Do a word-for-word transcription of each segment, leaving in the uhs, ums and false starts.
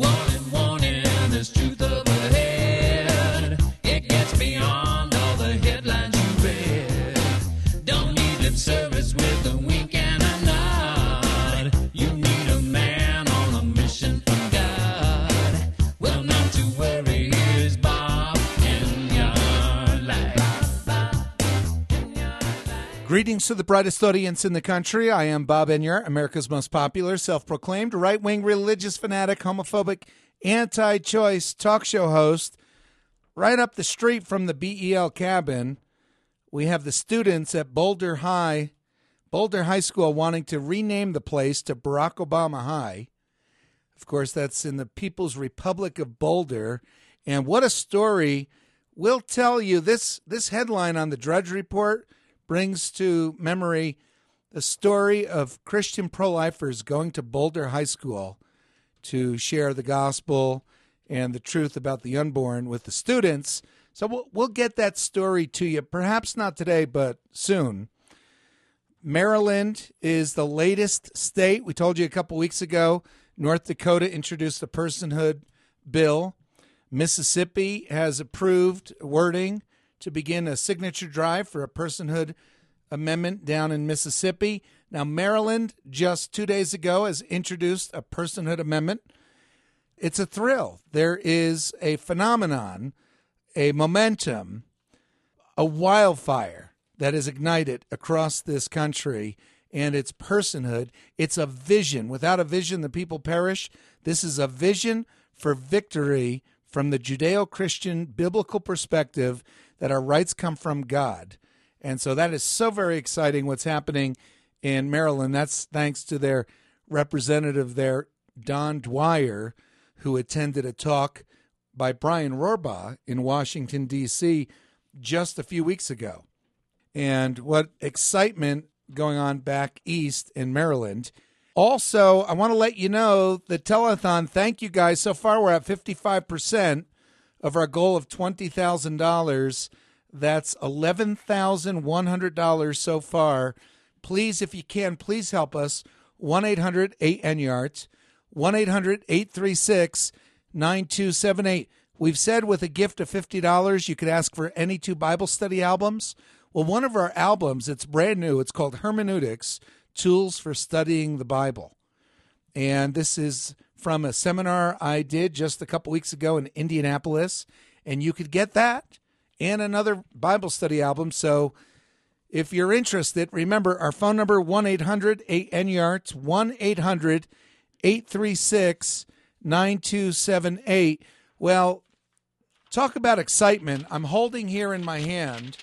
Warning, warning, there's truth up ahead. It gets beyond all the headlines you read. Don't need lip service with a wink and a nod. You need a man on a mission from God. Well, not to worry, here's Bob in your life. Greetings to the brightest audience in the country. I am Bob Enyart, America's most popular, self-proclaimed right-wing religious fanatic, homophobic, anti-choice talk show host. Right up the street from the B E L cabin, we have the students at Boulder High, Boulder High School, wanting to rename the place to Barack Obama High. Of course, that's in the People's Republic of Boulder. And what a story. We'll tell you, this, this headline on the Drudge Report brings to memory the story of Christian pro-lifers going to Boulder High School to share the gospel and the truth about the unborn with the students. So we'll, we'll get that story to you, perhaps not today, but soon. Maryland is the latest state. We told you a couple weeks ago, North Dakota introduced the personhood bill. Mississippi has approved wording to begin a signature drive for a personhood amendment down in Mississippi. Now, Maryland, just two days ago, has introduced a personhood amendment. It's a thrill. There is a phenomenon, a momentum, a wildfire that is ignited across this country, and it's personhood. It's a vision. Without a vision, the people perish. This is a vision for victory from the Judeo-Christian biblical perspective that our rights come from God. And so that is so very exciting what's happening in Maryland. That's thanks to their representative there, Don Dwyer, who attended a talk by Brian Rohrbaugh in Washington, D C just a few weeks ago. And what excitement going on back east in Maryland. Also, I want to let you know the telethon, thank you guys. So far, we're at fifty-five percent of our goal of twenty thousand dollars. That's eleven thousand one hundred dollars so far. Please, if you can, please help us. one eight hundred eight N Y A R T, one eight hundred eight three six nine two seven eight. We've said with a gift of fifty dollars, you could ask for any two Bible study albums. Well, one of our albums, it's brand new. It's called Hermeneutics, Tools for Studying the Bible. And this is from a seminar I did just a couple weeks ago in Indianapolis. And you could get that and another Bible study album. So if you're interested, remember our phone number, one eight hundred eight N Y A R T, one eight hundred eight three six nine two seven eight. Well, talk about excitement. I'm holding here in my hand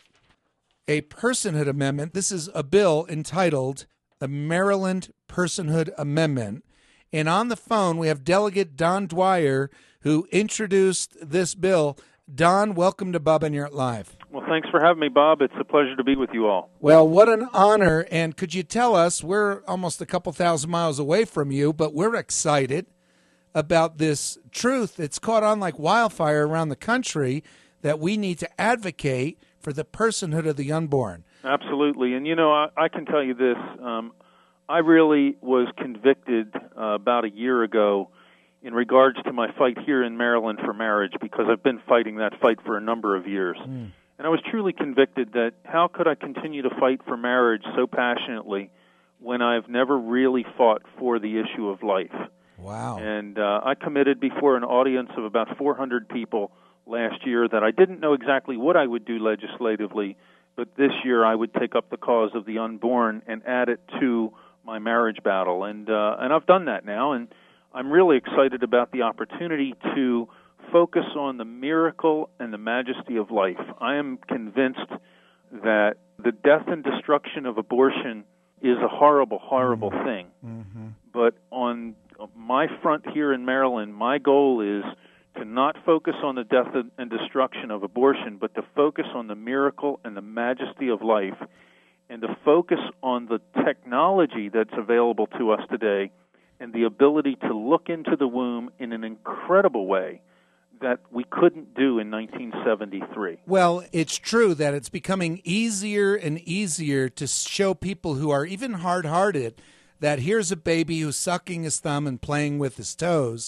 a personhood amendment. This is a bill entitled the Maryland Personhood Amendment. And on the phone, we have Delegate Don Dwyer, who introduced this bill. Don, welcome to Bob Enyart Live. Well, thanks for having me, Bob. It's a pleasure to be with you all. Well, what an honor. And could you tell us, we're almost a couple thousand miles away from you, but we're excited about this truth. It's caught on like wildfire around the country that we need to advocate for the personhood of the unborn. Absolutely. And, you know, I, I can tell you this. Um, I really was convicted uh, about a year ago in regards to my fight here in Maryland for marriage, because I've been fighting that fight for a number of years. Mm. And I was truly convicted that how could I continue to fight for marriage so passionately when I've never really fought for the issue of life. Wow. And uh, I committed before an audience of about four hundred people last year that I didn't know exactly what I would do legislatively, but this year I would take up the cause of the unborn and add it to my marriage battle. And uh, and I've done that now, and I'm really excited about the opportunity to focus on the miracle and the majesty of life. I am convinced that the death and destruction of abortion is a horrible, horrible mm-hmm. thing. Mm-hmm. But on my front here in Maryland, my goal is to not focus on the death and destruction of abortion, but to focus on the miracle and the majesty of life, and to focus on the technology that's available to us today and the ability to look into the womb in an incredible way that we couldn't do in nineteen seventy-three. Well, it's true that it's becoming easier and easier to show people who are even hard-hearted that here's a baby who's sucking his thumb and playing with his toes.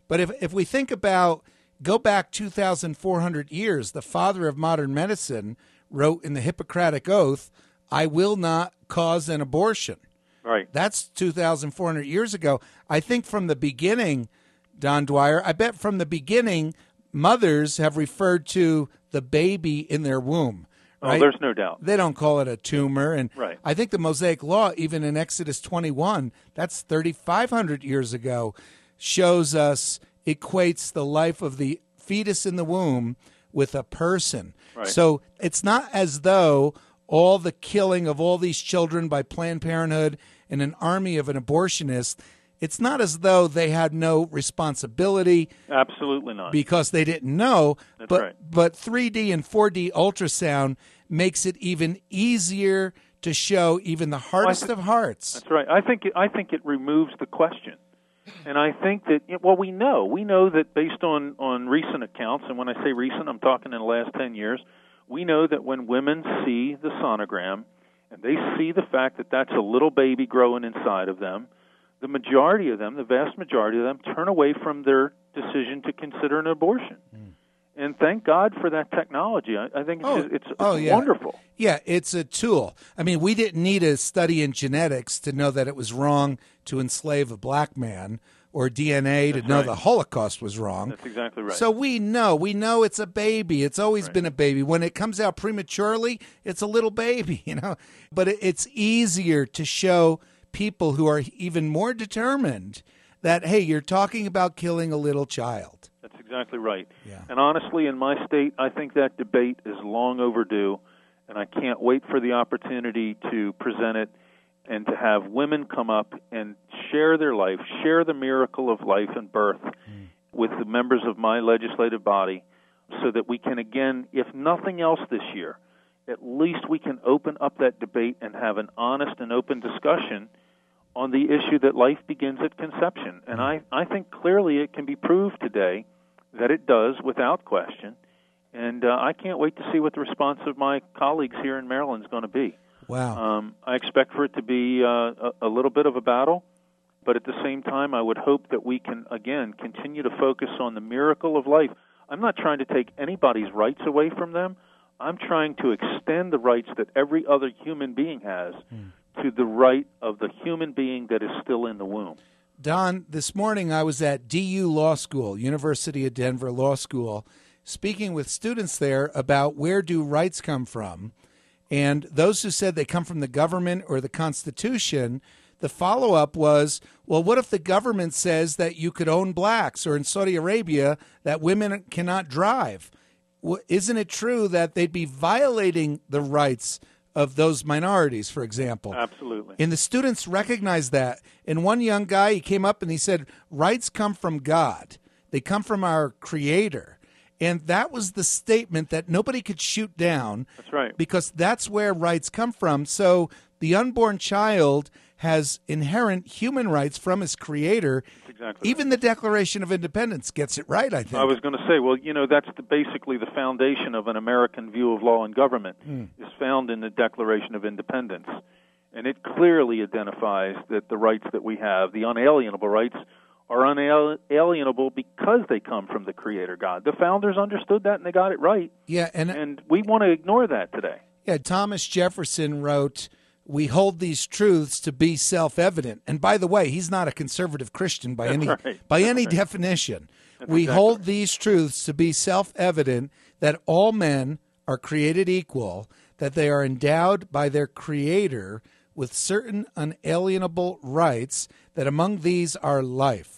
But if if we think about, go back two thousand four hundred years, the father of modern medicine wrote in the Hippocratic Oath, I will not cause an abortion. Right. That's two thousand four hundred years ago. I think from the beginning, Don Dwyer, I bet from the beginning, mothers have referred to the baby in their womb. Right? Oh, there's no doubt. They don't call it a tumor. And right. I think the Mosaic Law, even in Exodus twenty-one, that's thirty-five hundred years ago, shows us, equates the life of the fetus in the womb with a person. Right. So it's not as though all the killing of all these children by Planned Parenthood and an army of an abortionist, it's not as though they had no responsibility. Absolutely not. Because they didn't know. That's but, right. But three D and four D ultrasound makes it even easier to show even the hardest well, of hearts. That's right. I think it, I think it removes the question. And I think that, well, we know. We know that based on, on recent accounts, and when I say recent, I'm talking in the last ten years, we know that when women see the sonogram and they see the fact that that's a little baby growing inside of them, the majority of them, the vast majority of them, turn away from their decision to consider an abortion. Mm. And thank God for that technology. I, I think it's, oh, it's, it's oh, yeah. wonderful. Yeah, it's a tool. I mean, we didn't need a study in genetics to know that it was wrong to enslave a black man, or D N A to That's know right. the Holocaust was wrong. That's exactly right. So we know. We know it's a baby. It's always right. been a baby. When it comes out prematurely, it's a little baby, you know. But it, it's easier to show people who are even more determined that, hey, you're talking about killing a little child. That's exactly right. Yeah. And honestly, in my state, I think that debate is long overdue, and I can't wait for the opportunity to present it and to have women come up and share their life, share the miracle of life and birth mm. with the members of my legislative body, so that we can, again, if nothing else this year, at least we can open up that debate and have an honest and open discussion on the issue that life begins at conception. And I, I think clearly it can be proved today that it does without question. And uh, I can't wait to see what the response of my colleagues here in Maryland is going to be. Wow. Um, I expect for it to be uh, a, a little bit of a battle, but at the same time, I would hope that we can, again, continue to focus on the miracle of life. I'm not trying to take anybody's rights away from them. I'm trying to extend the rights that every other human being has mm. to the right of the human being that is still in the womb. Don, this morning I was at D U Law School, University of Denver Law School, speaking with students there about where do rights come from. And those who said they come from the government or the Constitution, the follow-up was, well, what if the government says that you could own blacks, or in Saudi Arabia that women cannot drive? Well, isn't it true that they'd be violating the rights of those minorities, for example? Absolutely. And the students recognized that. And one young guy, he came up and he said, rights come from God. They come from our Creator. And that was the statement that nobody could shoot down. That's right. Because that's where rights come from. So the unborn child has inherent human rights from his Creator. That's exactly Even right. the Declaration of Independence gets it right, I think. I was going to say, well, you know, that's the, basically the foundation of an American view of law and government, mm. is found in the Declaration of Independence. And it clearly identifies that the rights that we have, the unalienable rights, are unalienable because they come from the Creator God. The founders understood that and they got it right. Yeah, and and we want to ignore that today. Yeah, Thomas Jefferson wrote, we hold these truths to be self-evident. And by the way, he's not a conservative Christian by That's any right. by That's any right. definition. That's we exactly hold right. these truths to be self-evident, that all men are created equal, that they are endowed by their Creator with certain unalienable rights, that among these are life.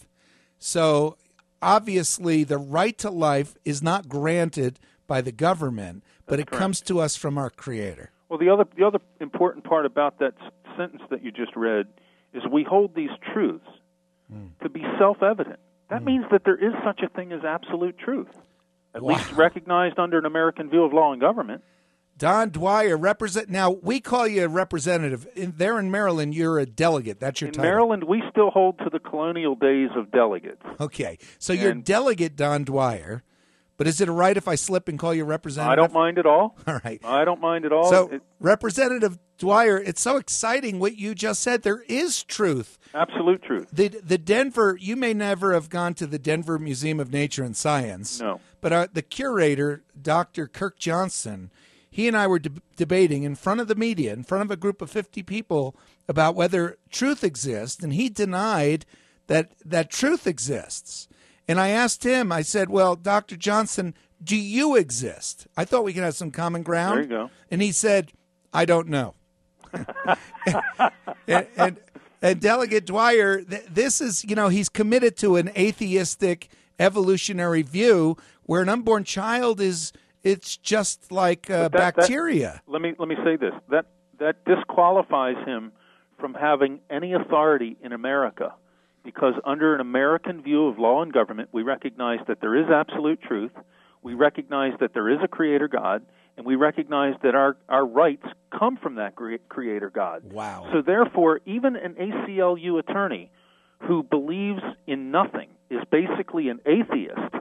So obviously the right to life is not granted by the government, but That's it correct. comes to us from our Creator. Well, the other the other important part about that s- sentence that you just read is we hold these truths mm. to be self-evident. That mm. means that there is such a thing as absolute truth, at wow. least recognized under an American view of law and government. Don Dwyer, represent. Now, we call you a representative. In, there in Maryland, you're a delegate. That's your in title. Maryland, we still hold to the colonial days of delegates. Okay. So you're And- delegate Don Dwyer, But is it all right if I slip and call you representative? I don't mind at all. All right. I don't mind at all. So, It- Representative Dwyer, it's so exciting what you just said. There is truth. absolute truth. The the Denver, you may never have gone to the Denver Museum of Nature and Science. No. But uh, the curator, Doctor Kirk Johnson, he and I were de- debating in front of the media, in front of a group of fifty people, about whether truth exists, and he denied that that truth exists. And I asked him, I said, well, Doctor Johnson, do you exist? I thought we could have some common ground. There you go. And he said, I don't know. and, and and Delegate Dwyer, th- this is, you know, he's committed to an atheistic evolutionary view where an unborn child is, it's just like uh, But that- that- bacteria. Let me let me say this. That that disqualifies him from having any authority in America, because under an American view of law and government, we recognize that there is absolute truth, we recognize that there is a creator God, and we recognize that our, our rights come from that cre- creator God. Wow. So therefore, even an A C L U attorney who believes in nothing is basically an atheist.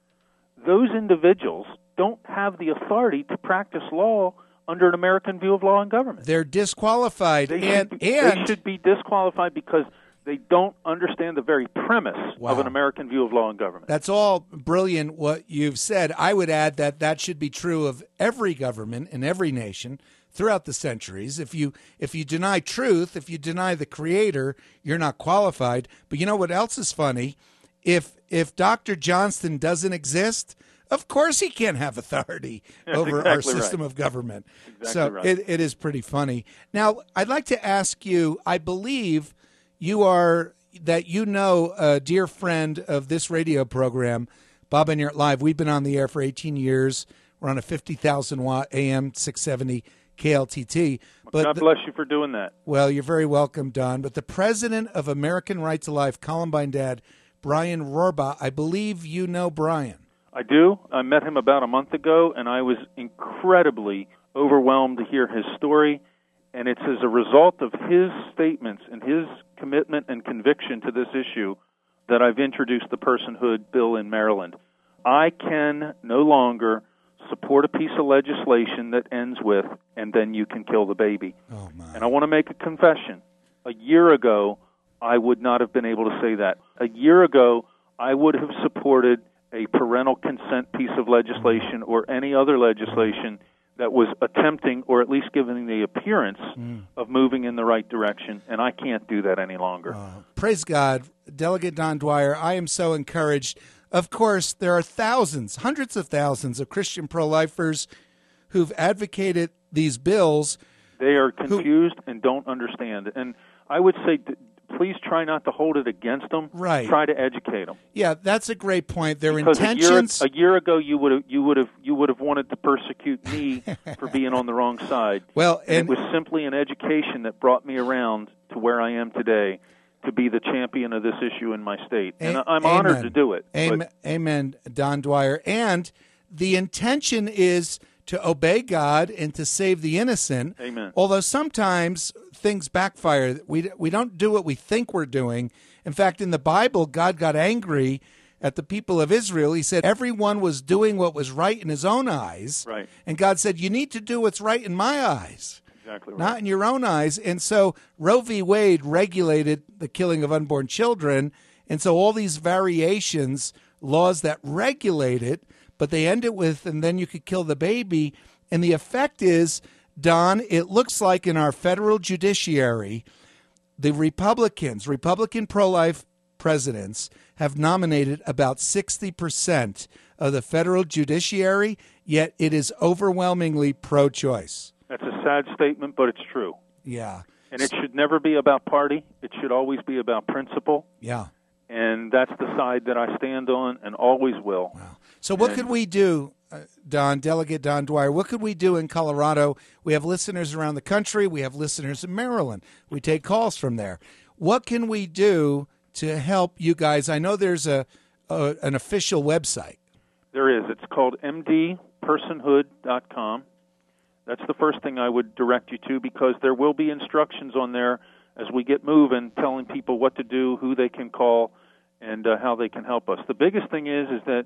Those individuals don't have the authority to practice law under an American view of law and government. They're disqualified. They, and should, be, and they should be disqualified because they don't understand the very premise Wow. of an American view of law and government. that's all brilliant what you've said. I would add that that should be true of every government in every nation throughout the centuries. If you if you deny truth, if you deny the creator, you're not qualified. But you know what else is funny? If if Doctor Johnston doesn't exist, of course he can't have authority That's over our exactly system right. of government. Exactly so right. it, it is pretty funny. Now, I'd like to ask you, I believe you are that you know a dear friend of this radio program, Bob Enyart Live. We've been on the air for eighteen years. We're on a fifty thousand watt A M six seventy K L T T. But God the- bless you for doing that. well, you're very welcome, Don. But the president of American Right to Life, Columbine Dad, Brian Rohrbaugh, I believe you know Brian. I do. I met him about a month ago, and I was incredibly overwhelmed to hear his story. And it's as a result of his statements and his commitment and conviction to this issue that I've introduced the personhood bill in Maryland. I can no longer support a piece of legislation that ends with, and then you can kill the baby. Oh, my. And I want to make a confession. A year ago, I would not have been able to say that. A year ago, I would have supported a parental consent piece of legislation or any other legislation that was attempting or at least giving the appearance Mm. of moving in the right direction, and I can't do that any longer. Uh, praise God. Delegate Don Dwyer, I am so encouraged. Of course, there are thousands, hundreds of thousands of Christian pro-lifers who've advocated these bills. They are confused and don't understand. And I would say, d- please try not to hold it against them. Right. Try to educate them. Yeah, that's a great point. Their Because intentions. a year, a year ago, you would have you would have you would have wanted to persecute me for being on the wrong side. Well, and, and- it was simply an education that brought me around to where I am today, to be the champion of this issue in my state, and A- I'm honored amen. to do it. Amen, But amen, Don Dwyer. And the intention is to obey God and to save the innocent. Amen. Although sometimes things backfire. We we don't do what we think we're doing. In fact, in the Bible, God got angry at the people of Israel. He said everyone was doing what was right in his own eyes. Right. And God said, you need to do what's right in my eyes. exactly right. Not in your own eyes. And so Roe v. Wade regulated the killing of unborn children. And so all these variations, laws that regulate it, but they end it with, and then you could kill the baby. And the effect is, Don, it looks like in our federal judiciary, the Republicans, Republican pro-life presidents, have nominated about sixty percent of the federal judiciary, yet it is overwhelmingly pro-choice. That's a sad statement, but it's true. Yeah. And it should never be about party. It should always be about principle. Yeah. And that's the side that I stand on and always will. Wow. So what could we do, uh, Don, Delegate Don Dwyer, what could we do in Colorado? We have listeners around the country. We have listeners in Maryland. We take calls from there. What can we do to help you guys? I know there's a, a an official website. There is. It's called m d personhood dot com. That's the first thing I would direct you to, because there will be instructions on there as we get moving, telling people what to do, who they can call, and uh, how they can help us. The biggest thing is is that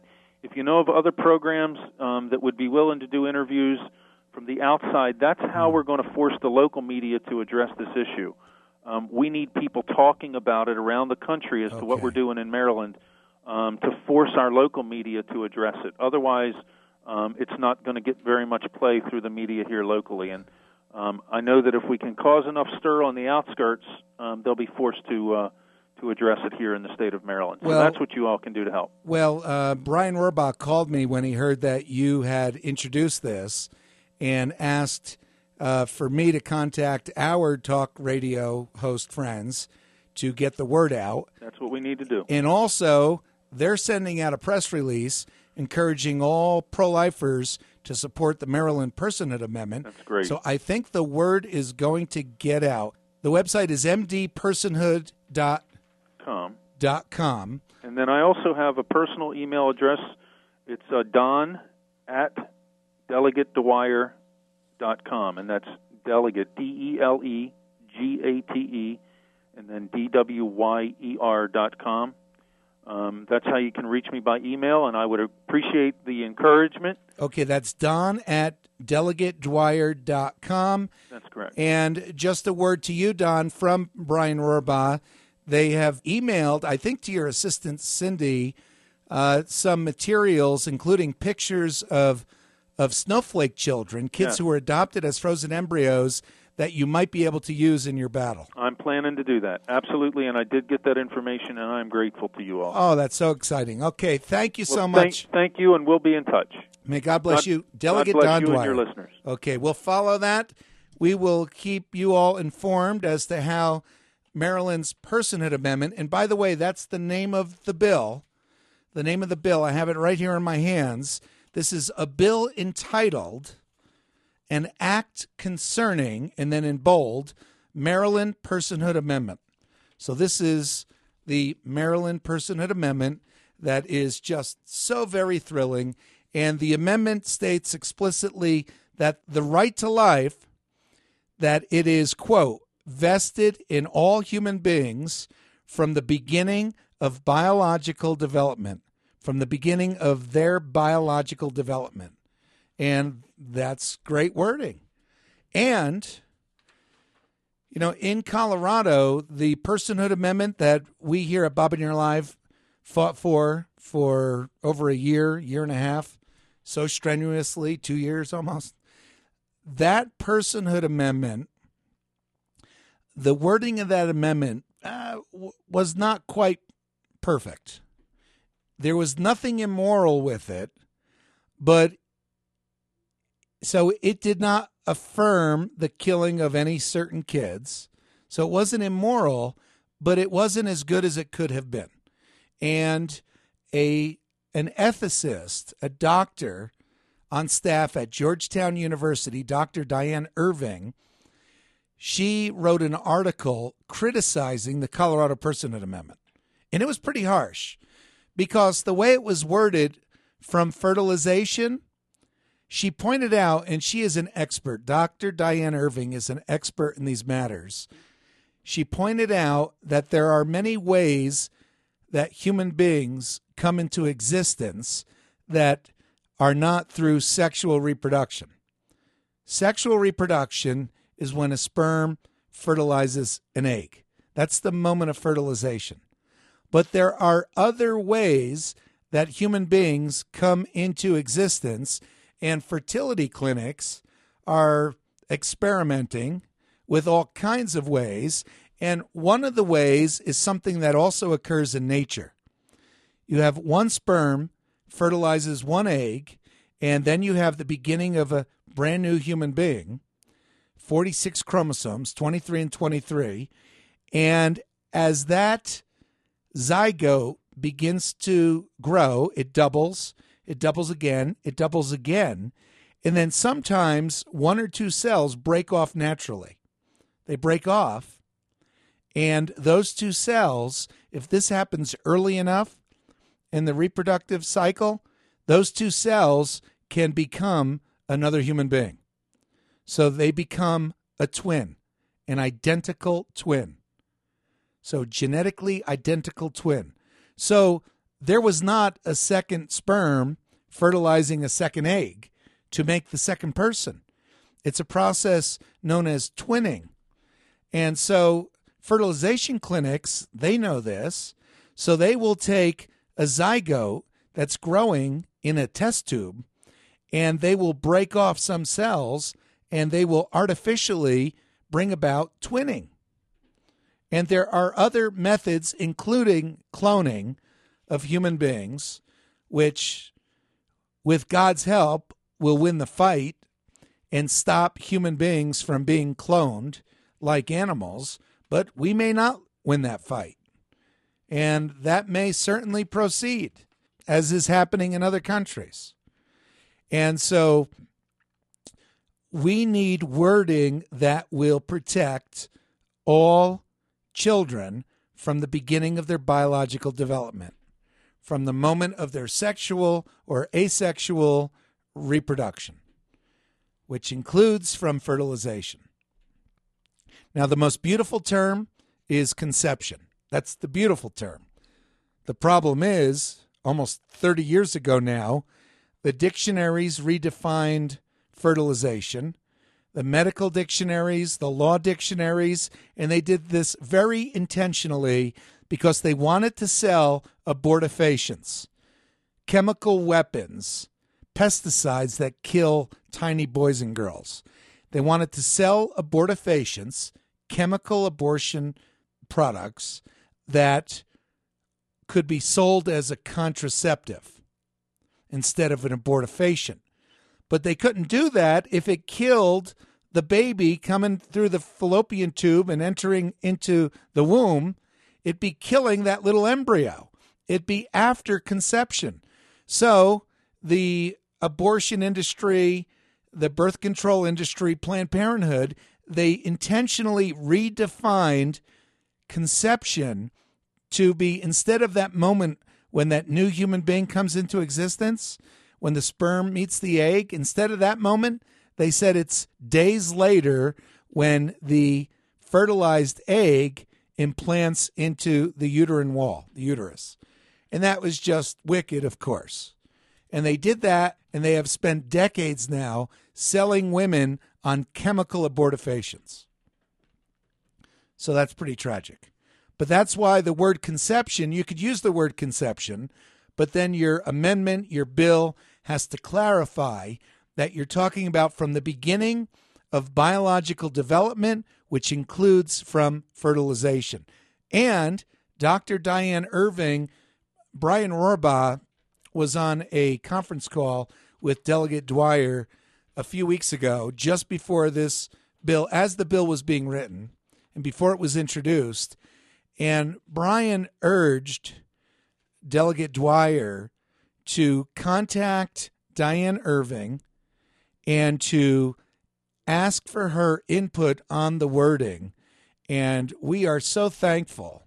if you know of other programs um, that would be willing to do interviews from the outside, that's how we're going to force the local media to address this issue. Um, we need people talking about it around the country as Okay. to what we're doing in Maryland um, to force our local media to address it. Otherwise, um, it's not going to get very much play through the media here locally. And um, I know that if we can cause enough stir on the outskirts, um, they'll be forced to uh, to address it here in the state of Maryland. So Well- that's what you all can do to help. Well, uh, Brian Rohrbach called me when he heard that you had introduced this and asked uh, for me to contact our talk radio host friends to get the word out. That's what we need to do. And also, they're sending out a press release encouraging all pro-lifers to support the Maryland Personhood Amendment. That's great. So I think the word is going to get out. The website is m d personhood dot com. And then I also have a personal email address. It's uh, don at delegate dwyer dot com, and that's delegate, D E L E G A T E, and then D W Y E R dot com. Um, that's how you can reach me by email, and I would appreciate the encouragement. Okay, that's Don at delegate dwyer dot com. That's correct. And just a word to you, Don, from Brian Rohrbach. They have emailed, I think, to your assistant, Cindy, uh, some materials, including pictures of of snowflake children, kids Yes. who were adopted as frozen embryos, that you might be able to use in your battle. I'm planning to do that, absolutely, and I did get that information, and I'm grateful to you all. Oh, that's so exciting. Okay, thank you so Well, much. Thank, thank you, and we'll be in touch. May God bless God- you. Delegate God bless Don you Dwyer. and your listeners. Okay, we'll follow that. We will keep you all informed as to how Maryland's Personhood Amendment, and by the way, that's the name of the bill. The name of the bill, I have it right here in my hands. This is a bill entitled An Act Concerning, and then in bold, Maryland Personhood Amendment. So this is the Maryland Personhood Amendment that is just so very thrilling. And the amendment states explicitly that the right to life, that it is, quote, vested in all human beings from the beginning of biological development, from the beginning of their biological development. And that's great wording. And, you know, in Colorado, the Personhood Amendment that we here at Bob and Your Live fought for for over a year, year and a half, so strenuously, two years almost, that Personhood Amendment, the wording of that amendment uh, w- was not quite perfect. There was nothing immoral with it, but so it did not affirm the killing of any certain kids. So it wasn't immoral, but it wasn't as good as it could have been. And a an ethicist, a doctor on staff at Georgetown University, Doctor Diane Irving, she wrote an article criticizing the Colorado Personhood Amendment. And it was pretty harsh because the way it was worded from fertilization, she pointed out, and she is an expert, Doctor Diane Irving is an expert in these matters. She pointed out that there are many ways that human beings come into existence that are not through sexual reproduction. Sexual reproduction is when a sperm fertilizes an egg. That's the moment of fertilization. But there are other ways that human beings come into existence, and fertility clinics are experimenting with all kinds of ways. And one of the ways is something that also occurs in nature. You have one sperm fertilizes one egg, and then you have the beginning of a brand new human being, forty-six chromosomes, twenty-three and twenty-three. And as that zygote begins to grow, it doubles, it doubles again, it doubles again. And then sometimes one or two cells break off naturally. They break off. And those two cells, if this happens early enough in the reproductive cycle, those two cells can become another human being. So they become a twin, an identical twin. So genetically identical twin. So there was not a second sperm fertilizing a second egg to make the second person. It's a process known as twinning. And so fertilization clinics, they know this, so they will take a zygote that's growing in a test tube, and they will break off some cells, and they will artificially bring about twinning. And there are other methods, including cloning of human beings, which, with God's help, will win the fight and stop human beings from being cloned like animals, but we may not win that fight. And that may certainly proceed, as is happening in other countries. And so we need wording that will protect all children from the beginning of their biological development, from the moment of their sexual or asexual reproduction, which includes from fertilization. Now, the most beautiful term is conception. That's the beautiful term. The problem is, almost thirty years ago now, the dictionaries redefined fertilization, the medical dictionaries, the law dictionaries, and they did this very intentionally because they wanted to sell abortifacients, chemical weapons, pesticides that kill tiny boys and girls. They wanted to sell abortifacients, chemical abortion products that could be sold as a contraceptive instead of an abortifacient. But they couldn't do that if it killed the baby coming through the fallopian tube and entering into the womb. It'd be killing that little embryo. It'd be after conception. So the abortion industry, the birth control industry, Planned Parenthood, they intentionally redefined conception to be, instead of that moment when that new human being comes into existence, when the sperm meets the egg, instead of that moment, they said it's days later when the fertilized egg implants into the uterine wall, the uterus. And that was just wicked, of course. And they did that, and they have spent decades now selling women on chemical abortifacients. So that's pretty tragic. But that's why the word conception, you could use the word conception, but then your amendment, your bill, has to clarify that you're talking about from the beginning of biological development, which includes from fertilization. And Doctor Diane Irving, Brian Rohrbaugh was on a conference call with Delegate Dwyer a few weeks ago, just before this bill, as the bill was being written and before it was introduced. And Brian urged Delegate Dwyer to contact Diane Irving and to ask for her input on the wording. And we are so thankful.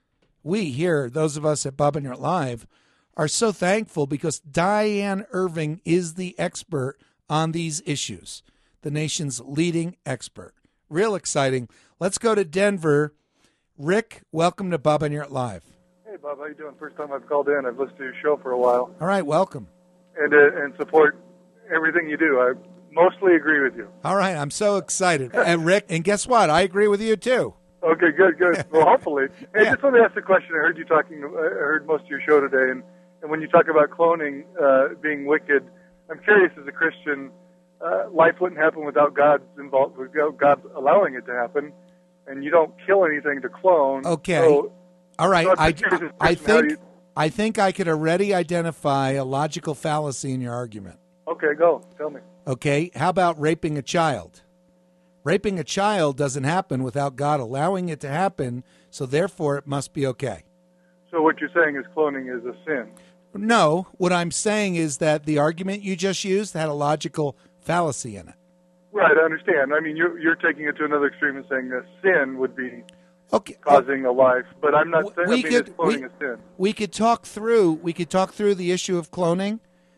We here, those of us at Bob and Yurt Live, are so thankful because Diane Irving is the expert on these issues, the nation's leading expert. Real exciting. Let's go to Denver. Rick, welcome to Bob and Yurt Live. Hey, Bob, how you doing? First time I've called in. I've listened to your show for a while. All right, welcome. And uh, and support everything you do. I mostly agree with you. All right, I'm so excited. And Rick, and guess what? I agree with you too. Okay, good, good. Well, hopefully. Hey, Yeah. just wanted to ask a question. I heard you talking. I heard most of your show today, and, and when you talk about cloning uh, being wicked, I'm curious as a Christian, uh, life wouldn't happen without God's involved, without God allowing it to happen, and you don't kill anything to clone. Okay. So, All right, so I'm I, curious as a I Christian, how think you- I think I could already identify a logical fallacy in your argument. Okay, go. Tell me. Okay, how about raping a child? Raping a child doesn't happen without God allowing it to happen, so therefore it must be okay. So what you're saying is cloning is a sin. No, what I'm saying is that the argument you just used had a logical fallacy in it. Right, I understand. I mean, you're, you're taking it to another extreme and saying that sin would be Okay, causing a life, but I'm not saying we I mean, could it's cloning we, a sin. we could talk through we could talk through the issue of cloning,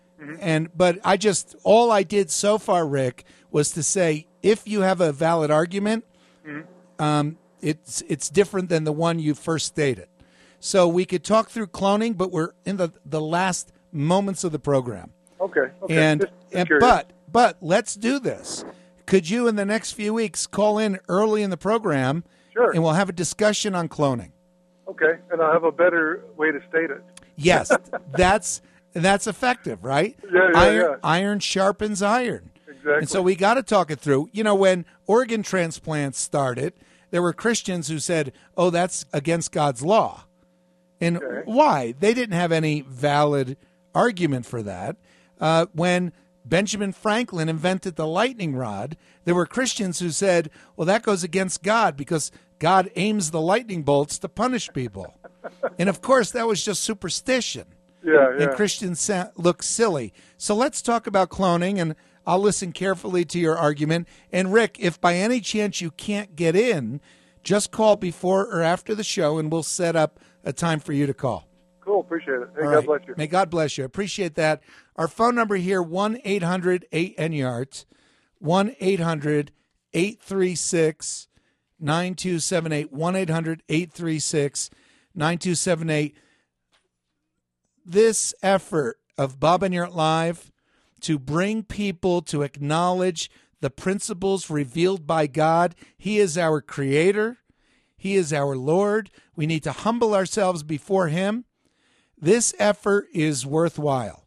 and but I just all I did so far, Rick, was to say if you have a valid argument, um, it's it's different than the one you first stated. so we could talk through cloning, but we're in the, the last moments of the program. Okay. Okay. And, Just- just and curious. but but let's do this. Could you, in the next few weeks, call in early in the program, Sure. and we'll have a discussion on cloning? Okay, and I'll have a better way to state it. Yes, that's that's effective, right? Yeah, yeah, iron, yeah. iron sharpens iron. Exactly. And so we got to talk it through. You know, when organ transplants started, there were Christians who said, oh, that's against God's law. And Okay. why? They didn't have any valid argument for that. Uh, when Benjamin Franklin invented the lightning rod, there were Christians who said, well, that goes against God because God aims the lightning bolts to punish people. And, of course, that was just superstition. Yeah, yeah. And Christians sa- look silly. So let's talk about cloning, and I'll listen carefully to your argument. And, Rick, if by any chance you can't get in, just call before or after the show, and we'll set up a time for you to call. Cool, appreciate it. Hey, All God right. bless you. May God bless you. Appreciate that. Our phone number here, one eight hundred eight N Y A R T, one eight hundred eight three six nine two seven eight, one eight hundred eight three six nine two seven eight. This effort of Bob and Yurt Live to bring people to acknowledge the principles revealed by God. He is our creator. He is our Lord. We need to humble ourselves before him. This effort is worthwhile.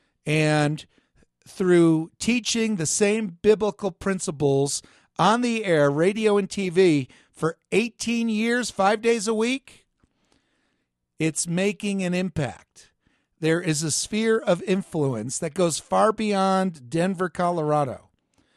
And through teaching the same biblical principles on the air, radio and T V, for eighteen years, five days a week, it's making an impact. There is a sphere of influence that goes far beyond Denver, Colorado,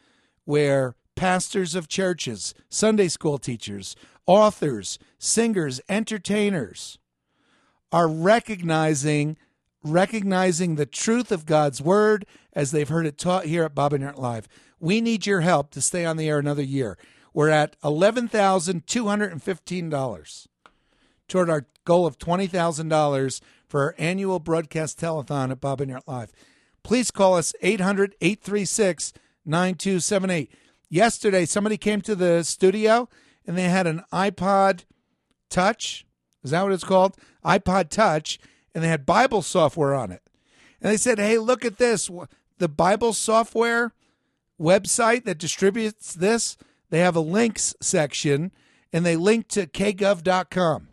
where pastors of churches, Sunday school teachers, authors, singers, entertainers are recognizing recognizing the truth of God's word as they've heard it taught here at Bob and Yurt Live. We need your help to stay on the air another year. We're at eleven thousand two hundred fifteen dollars toward our goal of twenty thousand dollars for our annual broadcast telethon at Bob and Yurt Live. Please call us eight hundred eight three six nine two seven eight. Yesterday, somebody came to the studio and they had an iPod Touch. Is that what it's called? iPod Touch. And they had Bible software on it. And they said, hey, look at this. The Bible software website that distributes this, they have a links section, and they link to k gov dot com.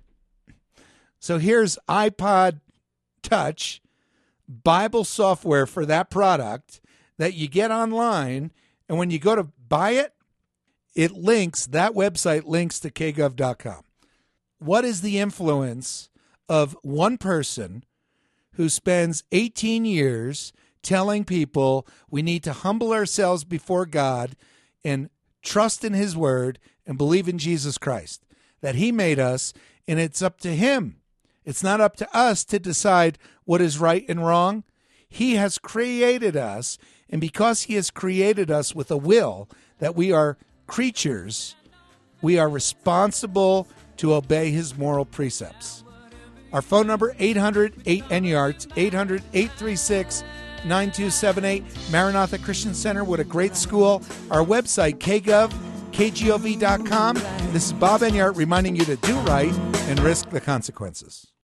So here's iPod Touch, Bible software for that product that you get online, and when you go to buy it, it links, that website links to k gov dot com. What is the influence of one person who spends eighteen years telling people we need to humble ourselves before God and trust in his word and believe in Jesus Christ, that he made us, and it's up to him. It's not up to us to decide what is right and wrong. He has created us, and because he has created us with a will that we are creatures, we are responsible to obey his moral precepts. Our phone number, eight hundred eight N Y A R T, eight hundred eight three six nine two seven eight. Maranatha Christian Center, what a great school. Our website, k gov, k gov dot com. This is Bob N Y A R T reminding you to do right and risk the consequences.